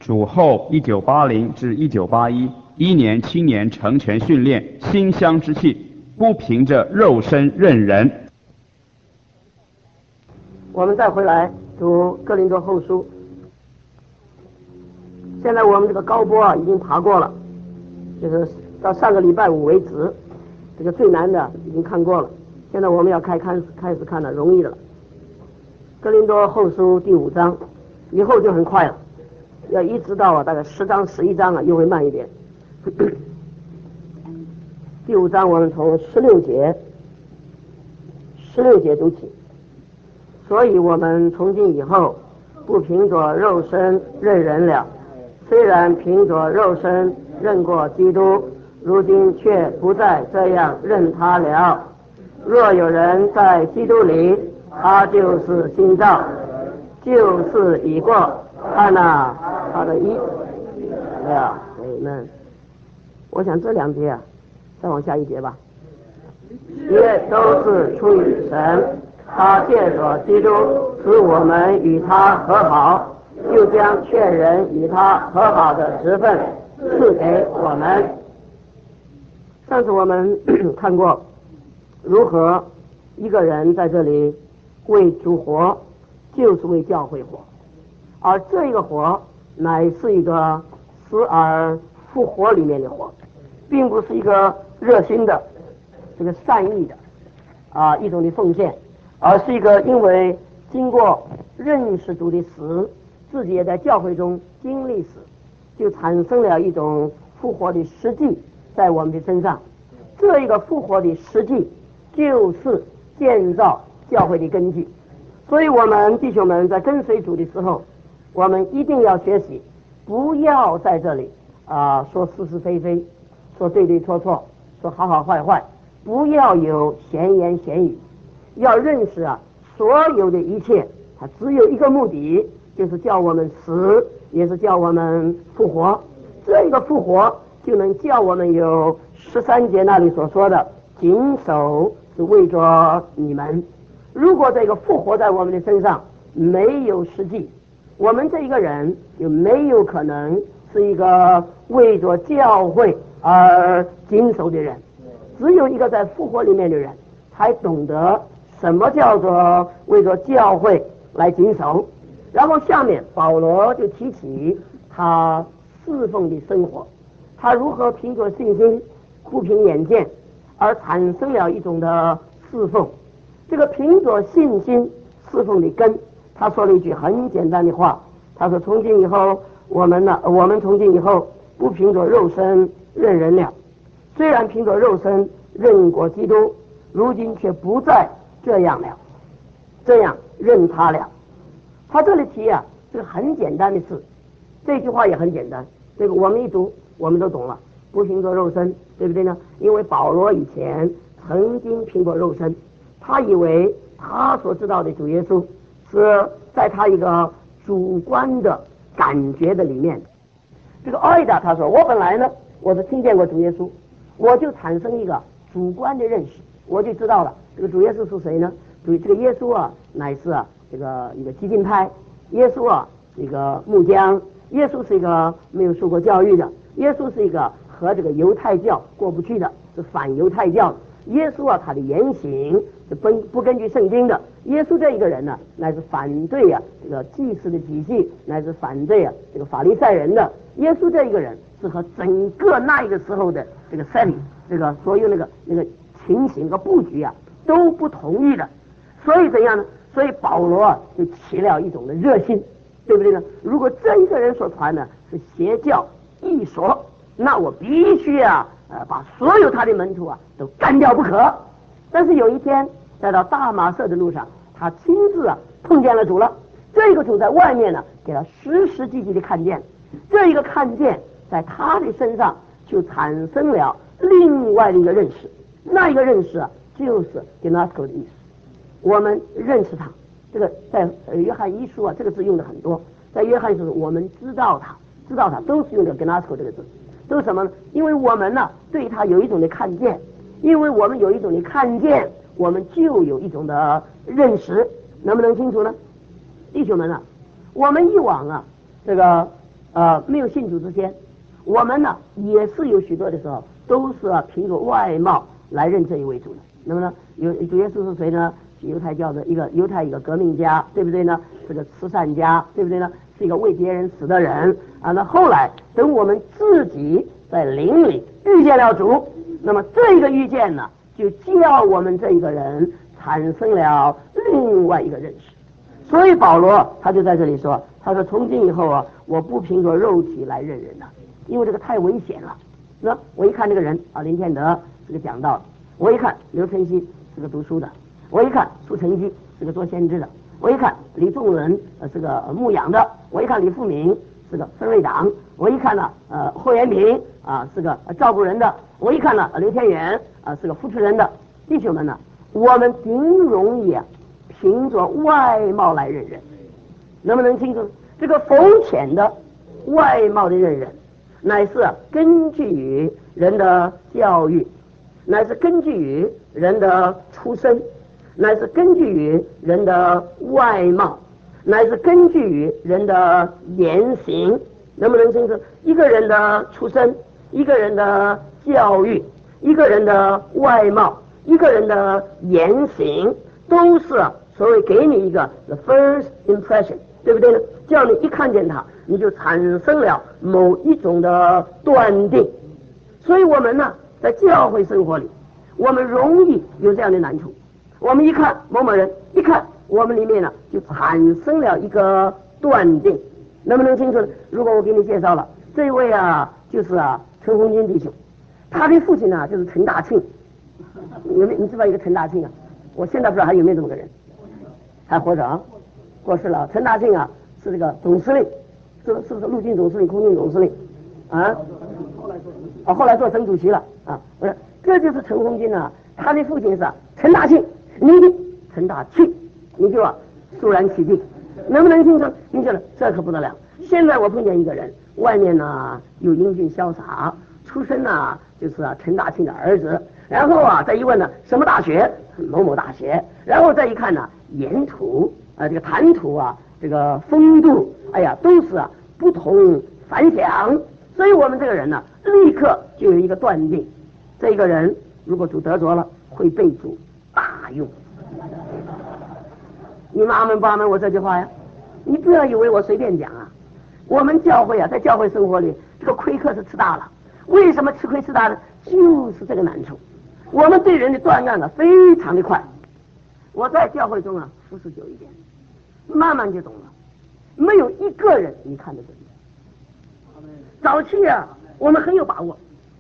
主后1980至1981年青年成全训练，馨香之气，不凭着肉身认人。 我们再回来读哥林多后书。现在我们这个高波已经爬过了，就是到上个礼拜五为止，这个最难的已经看过了。现在我们要开始看了容易的了。哥林多后书第5章，以后就很快了，要一直到大概10章11章又会慢一点。第5章我们从16节读起。所以我们从今以后不凭着肉身认人了，虽然凭着肉身认过基督，如今却不再这样认他了。若有人在基督里，他就是新造，旧事已过，看哪，他的衣我想这2节再往下一节吧，也都是出于神，他借着基督使我们与他和好，又将劝人与他和好的职分赐给我们。上次我们看过如何一个人在这里为主活，就是为教会活，而这个活乃是一个死而复活里面的活，并不是一个热心的这个善意的一种的奉献，而是一个因为经过认识主的死，自己也在教会中经历死，就产生了一种复活的实际在我们的身上。这一个复活的实际就是建造教会的根基。所以我们弟兄们在跟随主的时候，我们一定要学习，不要在这里说是是非非，说对对错错，说好好坏坏，不要有闲言闲语，要认识所有的一切它只有一个目的，就是叫我们死，也是叫我们复活。这个复活就能叫我们有13节那里所说的谨守是为着你们。如果这个复活在我们的身上没有实际，我们这一个人就没有可能是一个为着教会而谨守的人。只有一个在复活里面的人才懂得什么叫做为着教会来谨守。然后下面保罗就提起他侍奉的生活，他如何凭着信心不凭眼见而产生了一种的侍奉。这个凭着信心侍奉的根，他说了一句很简单的话，他说从今以后我们从今以后不凭着肉身认人了，虽然凭着肉身认过基督，如今却不再这样了，这样认他了。他这里提这个很简单的事，这句话也很简单，这个我们一读我们都懂了，不凭着肉身，对不对呢？因为保罗以前曾经凭过肉身，他以为他所知道的主耶稣是在他一个主观的感觉的里面。这个艾达他说，我本来呢我是听见过主耶稣，我就产生一个主观的认识，我就知道了这个主耶稣是谁呢？这个耶稣乃是这个一个激进派，耶稣是一个木匠，耶稣是一个没有受过教育的，耶稣是一个和这个犹太教过不去的，是反犹太教的。耶稣他的言行是不根据圣经的。耶稣这一个人呢，乃是反对这个祭司的体系，乃是反对这个法利赛人的。耶稣这一个人是和整个那一个时候的这个 setting， 这个所有那个情形和布局都不同意的。所以怎样呢？所以保罗就起了一种的热心，对不对呢？如果这一个人所传的是邪教异说，那我必须把所有他的门徒都干掉不可。但是有一天在到大马色的路上，他亲自碰见了主了。这个主在外面呢给他实实际际的看见，这一个看见在他的身上就产生了另外的一个认识，那一个认识就是 Gnosko 的意思。我们认识他，这个在约翰一书这个字用的很多，在约翰一书我们知道他都是用的 Gnosko 这个字，都是什么呢？因为我们呢对他有一种的看见，因为我们有一种的看见，我们就有一种的认识。能不能清楚呢？弟兄们我们以往这个没有信主之前，我们呢也是有许多的时候都是凭着外貌来认这一位主的。那么呢，主耶稣是谁呢？犹太教的一个革命家，对不对呢？是个慈善家，对不对呢？是一个为别人死的人啊。那后来等我们自己在灵里遇见了主，那么这个遇见呢，就叫我们这一个人产生了另外一个认识。所以保罗他就在这里说，他说从今以后啊，我不凭着肉体来认人了，因为这个太危险了。那我一看这个人啊，林天德是个讲道的，我一看刘晨曦是个读书的，我一看苏成基是个做先知的，我一看李仲伦是个牧养的，我一看李富民是个分瑞党，我一看呢霍元平是个照顾人的，我一看呢刘天元是个扶持人的。弟兄们呢，我们挺容易凭着外貌来认人，能不能清楚？这个肤浅的外貌的认人，乃是根据于人的教育，乃是根据于人的出身，乃是根据于人的外貌，乃是根据于人的言行。能不能清楚？一个人的出身，一个人的教育，一个人的外貌，一个人的言行，都是所谓给你一个 the first impression， 对不对呢？叫你一看见他，你就产生了某一种的断定。所以我们呢，在教会生活里，我们容易有这样的难处。我们一看某某人，一看我们里面呢，就产生了一个断定。能不能清楚？如果我给你介绍了这位就是陈红军弟兄，他的父亲呢就是陈大庆。你知道一个陈大庆啊？我现在不知道还有没有这么个人，还活着啊？过世了。陈大庆是这个总司令，是不是陆军总司令、空军总司令啊？后来做省主席了啊。不是，这就是陈红军啊，他的父亲是陈大庆，你的陈大庆，你就肃然起敬。能不能清楚？你觉得这可不得了。现在我碰见一个人，外面呢又英俊潇洒，出身呢就是陈大庆的儿子，然后再一问呢什么大学，某某大学，然后再一看呢言吐这个谈吐这个风度，哎呀都是不同凡响。所以我们这个人呢立刻就有一个断定，这个人如果主得着了，会被主大用。你们阿门不阿门我这句话呀？你不要以为我随便讲我们教会在教会生活里，这个亏可是吃大了。为什么吃亏吃大呢？就是这个难处。我们对人的断案非常的快。我在教会中服侍久一点，慢慢就懂了。没有一个人你看得准。早期我们很有把握，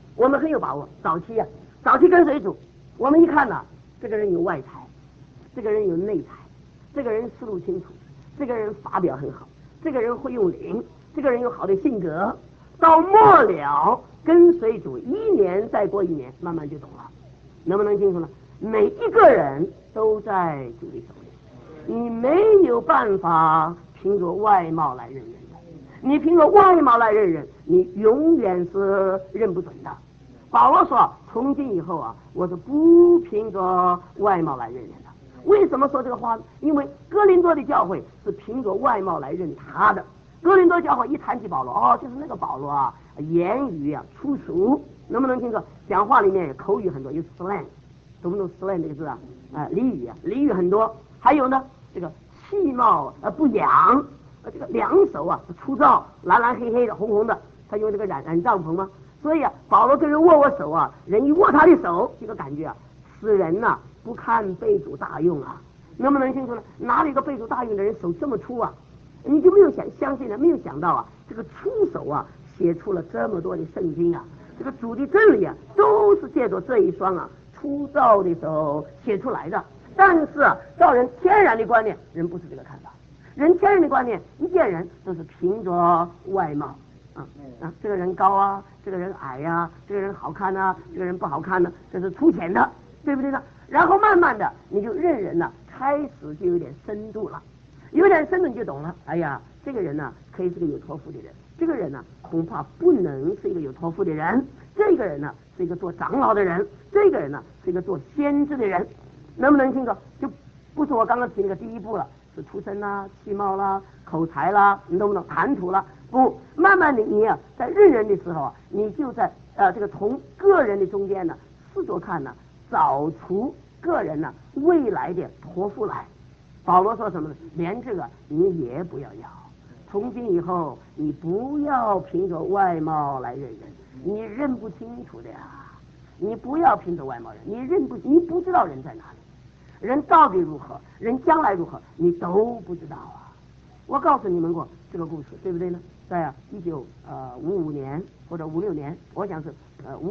早期跟随主，我们一看这个人有外才，这个人有内才，这个人思路清楚，这个人发表很好，这个人会用灵，这个人有好的性格。到末了跟随主1年再过1年，慢慢就懂了。能不能清楚呢？每一个人都在主的手里，你没有办法凭着外貌来认人的。你凭着外貌来认人，你永远是认不准的。保罗说从今以后我是不凭着外貌来认人的。为什么说这个话呢？因为哥林多的教会是凭着外貌来认他的。哥林多教会一谈起保罗就是那个保罗言语粗俗。能不能清楚？讲话里面口语很多，有 slang， 懂不懂 slang 这个字俚语很多。还有呢这个气貌不扬，这个两手粗糙，蓝蓝黑黑的红红的，他用这个染帐篷吗？所以保罗跟人握手人一握他的手，这个感觉使人不堪被主大用能不能清楚呢？哪里个被主大用的人手这么粗你就没有相信没有想到这个粗手写出了这么多的圣经这个主的真理都是借着这一双粗糙的手写出来的。但是照人天然的观念，人不是这个看法。人天然的观念，一见人都是凭着外貌这个人高这个人矮这个人好看这个人不好看这是粗浅的，对不对呢？然后慢慢的你就认人开始就有点深度了，有点深度你就懂了。哎呀，这个人可以是个有托付的人，这个人恐怕不能是一个有托付的人，这个人是一个做长老的人，这个人是一个做先知的人。能不能清楚？就不是我刚刚提那个第一步了，是出身气貌啦、口才啦，你懂不懂？谈吐啦， 不，慢慢的你啊，在认人的时候啊，你就在这个从个人的中间呢，试着看呢，找出个人呢未来的托付来。保罗说什么呢？连这个你也不要要。从今以后，你不要凭着外貌来认人，你认不清楚的呀。你不要凭着外貌人，你不知道人在哪里，人到底如何，人将来如何，你都不知道啊。我告诉你们过这个故事，对不对呢？在1955年或者56年，我想是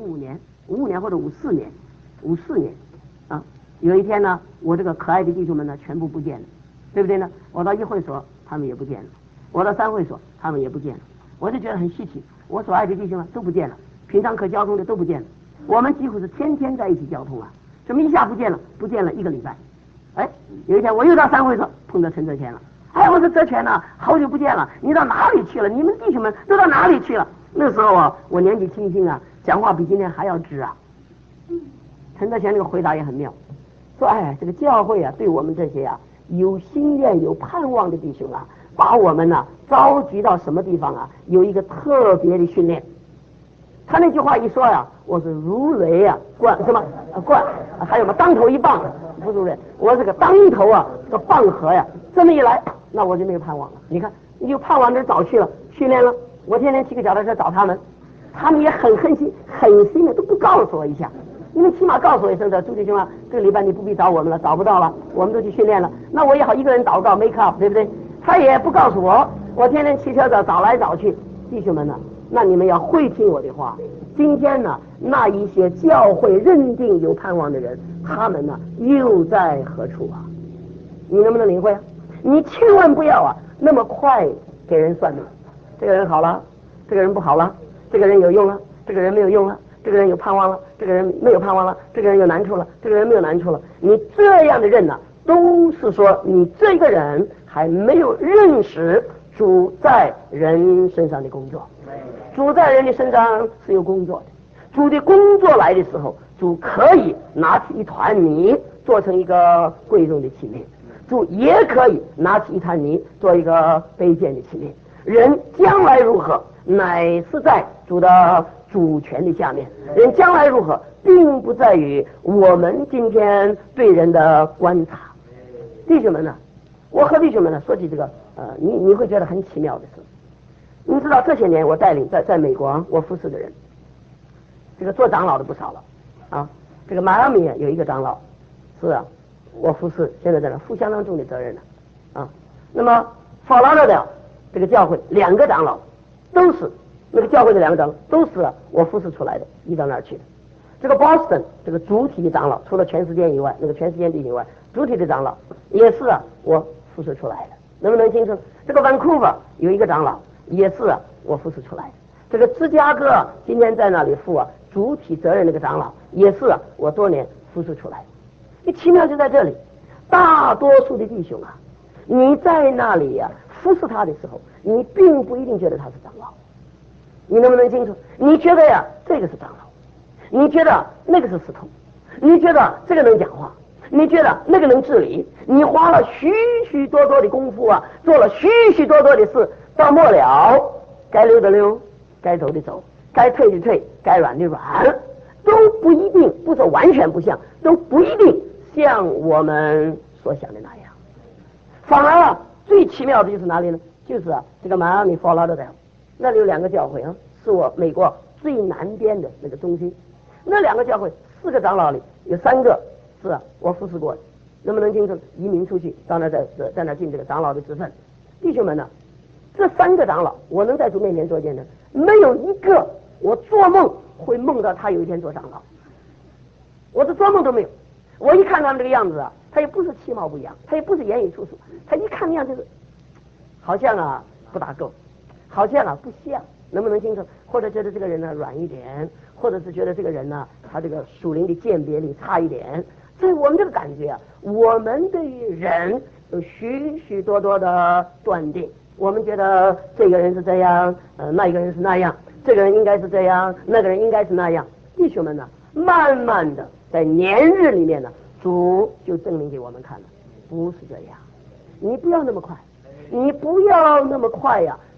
55年或者54年啊。有一天呢，我这个可爱的弟兄们呢全部不见了，对不对呢？我到一会所他们也不见了，我到三会所他们也不见了，我就觉得很稀奇，我所爱的弟兄都不见了，平常可交通的都不见了，我们几乎是天天在一起交通啊，怎么一下不见了1个礼拜？哎，有一天我又到三会所碰到陈泽全了，哎，我说泽全呐，好久不见了，你到哪里去了？你们弟兄们都到哪里去了？那时候啊，我年纪轻轻啊，讲话比今天还要直啊。陈泽全这个回答也很妙，说哎，这个教会啊，对我们这些啊有心愿有盼望的弟兄啊，把我们呢召集到什么地方啊，有一个特别的训练。他那句话一说呀，我是如雷啊贯什么贯，还有嘛当头一棒，不是如雷，我这个当头啊这个棒喝呀，这么一来，那我就没有盼望了。你看，你就盼望着早去了，训练了，我天天骑个脚踏车找他们，他们也很狠心的都不告诉我一下。你们起码告诉我一声的，朱弟兄啊，这个礼拜你不必找我们了，找不到了，我们都去训练了。那我也好一个人祷告 make up， 对不对？他也不告诉我，我天天骑车找来找去。弟兄们呢，那你们要会听我的话。今天呢，那一些教会认定有盼望的人，他们呢又在何处啊？你能不能领会啊？你千万不要啊那么快给人算命，这个人好了，这个人不好了，这个人有用了，这个人没有用了。这个人有盼望了，这个人没有盼望了，这个人有难处了，这个人没有难处了。你这样的人呢，都是说你这个人还没有认识主在人身上的工作。主在人的身上是有工作的，主的工作来的时候，主可以拿起一团泥做成一个贵重的器皿，主也可以拿起一滩泥做一个卑贱的器皿。人将来如何，乃是在主的主权的下面，人将来如何，并不在于我们今天对人的观察。弟兄们呢，我和弟兄们呢说起这个，你会觉得很奇妙的事。你知道这些年我带领在美国我服侍的人，这个做长老的不少了啊。这个迈阿密有一个长老，是啊，我服侍现在在那负相当重的责任了啊。那么法拉的这个教会2个长老都是。那个教会的2个长老都是我服侍出来的，移到那儿去的。这个 Boston 这个主体的长老，除了全时间以外，那个全时间地以外，主体的长老也是我服侍出来的。能不能清楚？这个 Vancouver 有一个长老，也是我服侍出来的。这个芝加哥今天在那里负主体责任那个长老，也是我多年服侍出来的。你奇妙就在这里，大多数的弟兄啊，你在那里服侍他的时候，你并不一定觉得他是长老。你能不能清楚？你觉得这个是长老，你觉得那个是使徒，你觉得这个能讲话，你觉得那个能治理，你花了许许多多的功夫做了许许多多的事，到末了该溜的溜，该走的走，该退的退，该软的软，都不一定，不说完全不像，都不一定像我们所想的那样。反而最奇妙的就是哪里呢？就是这个迈阿密佛拉德岛那里有2个教会是我美国最南边的那个中心。那2个教会4个长老里有3个是我服侍过的，能不能清楚？移民出去到那在那尽这个长老的职分。弟兄们呢，这3个长老我能在主面前做见证，没有一个我做梦会梦到他有一天做长老，我这做梦都没有。我一看他们这个样子他也不是其貌不扬，他也不是言语粗俗，他一看那样就是好像不大够，好像不像。能不能清楚？或者觉得这个人呢软一点，或者是觉得这个人呢他这个属灵的鉴别力差一点。所以我们这个感觉我们对于人有许许多多的断定，我们觉得这个人是这样，那一个人是那样，这个人应该是这样，那个人应该是那样。弟兄们呢，慢慢的在年日里面呢，主就证明给我们看了，不是这样。你不要那么快，你不要那么快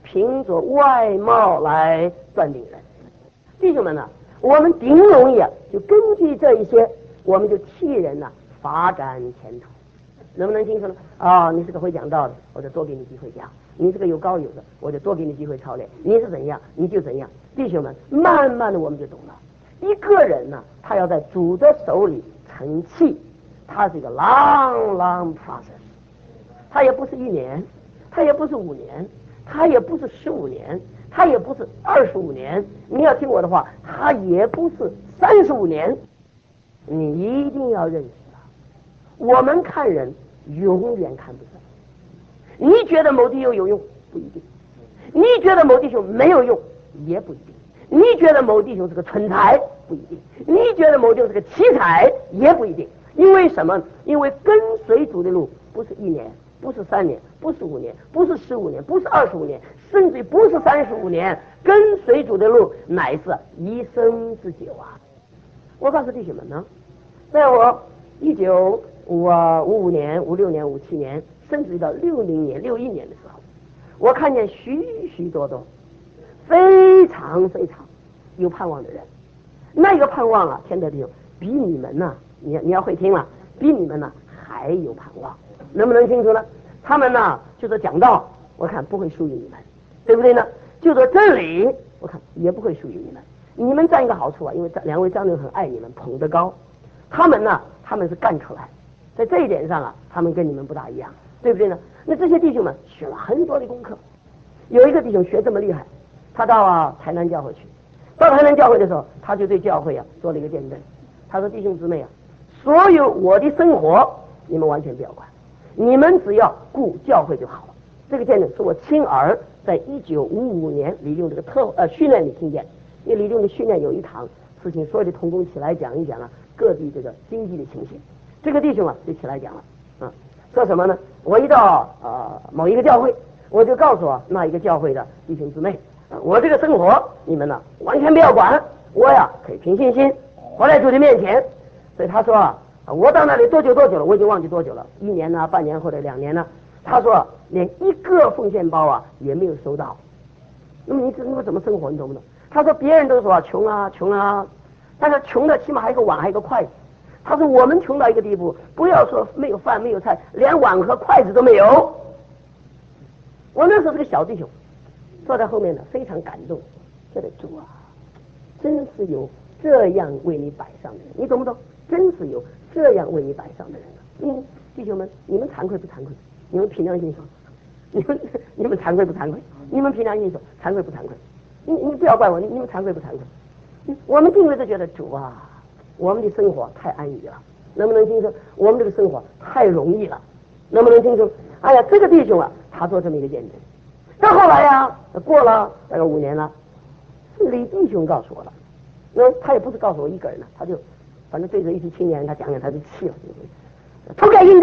凭着外貌来断定人。弟兄们呢，我们顶容易啊，就根据这一些，我们就替人呢发展前途。能不能清楚呢？啊，你是个会讲道的，我就多给你机会讲；你是个有高有的，我就多给你机会操练。你是怎样，你就怎样。弟兄们，慢慢的我们就懂了。一个人呢，他要在主的手里成器，他是一个 long process。他也不是1年，他也不是5年，他也不是15年，他也不是25年。你要听我的话，他也不是35年。你一定要认识他。我们看人永远看不上。你觉得某弟兄有用，不一定；你觉得某弟兄没有用，也不一定；你觉得某弟兄是个蠢材，不一定；你觉得某弟兄是个奇才，也不一定。因为什么？因为跟随主的路不是1年，不是3年，不是5年，不是15年，不是25年，甚至于不是35年。跟随主的路乃是一生之久啊！我告诉弟兄们呢，在我1955年、56年、57年，甚至于到60年、61年的时候，我看见许许多多非常非常有盼望的人。那个盼望啊，天德弟兄，比你们呢，你要会听了，比你们呢还有盼望。能不能清楚呢？他们呢，就是讲道，我看不会输于你们，对不对呢？就说真理，我看也不会输于你们。你们占一个好处啊，因为2位长老很爱你们，捧得高。他们呢，他们是干出来，在这一点上啊，他们跟你们不大一样，对不对呢？那这些弟兄们学了很多的功课。有一个弟兄学这么厉害，他到台南教会去。到台南教会的时候，他就对教会啊做了一个见证。他说：“弟兄姊妹啊，所有我的生活你们完全不要管，你们只要顾教会就好了。”这个见证是我亲耳在1955年李用这个训练里听见。因为李用的训练有一堂事情，所有的同工起来讲一讲啊，各地这个经济的情形。这个弟兄啊就起来讲了，说什么呢？我一到某一个教会，我就告诉那一个教会的弟兄姊妹，我这个生活你们呢完全不要管，我呀可以凭信心活在主的面前。所以他说我到那里多久了，我已经忘记多久了，1年呢、半年或者2年呢。他说连一个奉献包啊也没有收到。那么你怎么生活？你懂不懂？他说别人都说穷啊，但是穷的起码还有个碗，还有个筷子。他说我们穷到一个地步，不要说没有饭没有菜，连碗和筷子都没有。我那时候是个小弟兄，坐在后面呢，非常感动，觉得主啊，真是有这样为你摆上的人，你懂不懂？真是有这样为你摆上的人。弟兄们，你们惭愧不惭愧？你们凭良心说，你们惭愧不惭愧？你们凭良心说，惭愧不惭愧？你不要怪我，你们惭愧不惭愧？我们定位都觉得主啊，我们的生活太安逸了，能不能清楚？我们这个生活太容易了，能不能清楚？哎呀，这个弟兄啊，他做这么一个见证。到后来呀，过了大概5年了，是李弟兄告诉我了。那他也不是告诉我一个人了，他就反正对着一批青年他讲讲，他就气了，偷盖印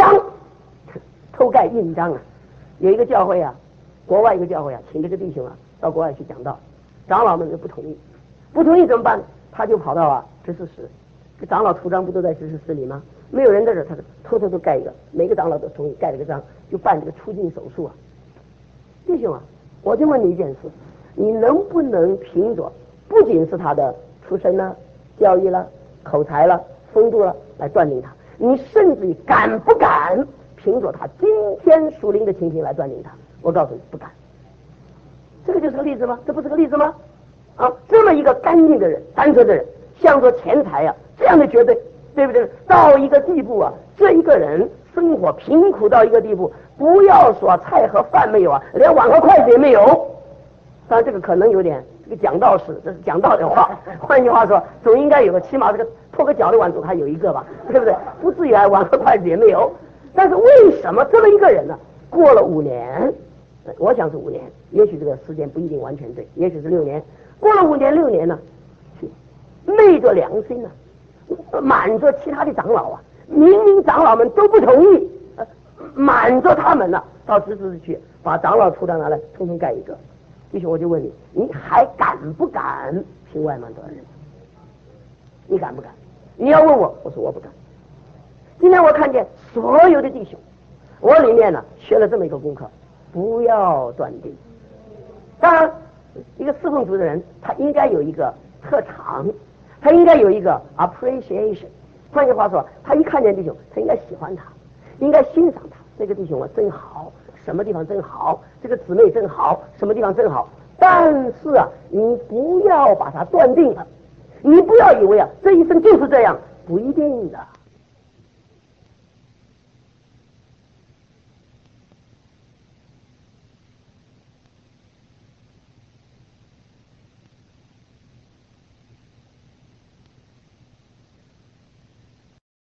章啊！有一个教会啊，国外一个教会啊，请这个弟兄啊到国外去讲道，长老们就不同意怎么办？他就跑到执事室，这长老图章不都在执事室里吗？没有人在这，他偷偷盖一个，每个长老都同意盖了个章，就办这个出境手术啊。弟兄啊，我就问你一件事，你能不能凭着不仅是他的出身了、教育了、口才了、风度了来断定他？你甚至于敢不敢凭着他今天属灵的情形来断定他？我告诉你，不敢。这个就是个例子吗？这不是个例子吗？这么一个干净的人、单纯的人，向着钱财啊，这样的绝对，对不对？到一个地步啊，这一个人生活贫苦到一个地步，不要说菜和饭没有啊，连碗和筷子也没有。当然这个可能有点这个讲道士，这是讲道的话。换句话说，总应该有个起码这个破个脚的碗总还有一个吧，对不对？不至于碗和筷子也没有。但是为什么这么一个人呢？过了5年，我想是5年，也许这个时间不一定完全对，也许是6年。过了5年6年呢，昧着良心呢，瞒着其他的长老啊，明明长老们都不同意，瞒着他们呢，到执事去把长老图章拿来，统统盖一个。弟兄，我就问你，你还敢不敢凭外貌断人？你敢不敢？你要问我，我说我不敢。今天我看见所有的弟兄，我里面呢学了这么一个功课，不要断定， 当然，一个侍奉主的人，他应该有一个特长，他应该有一个 appreciation。换句话说，他一看见弟兄，他应该喜欢他，应该欣赏他。这个弟兄我真好，什么地方真好，这个姊妹真好，什么地方真好。但是啊，你不要把它断定了，你不要以为啊这一生就是这样，不一定的。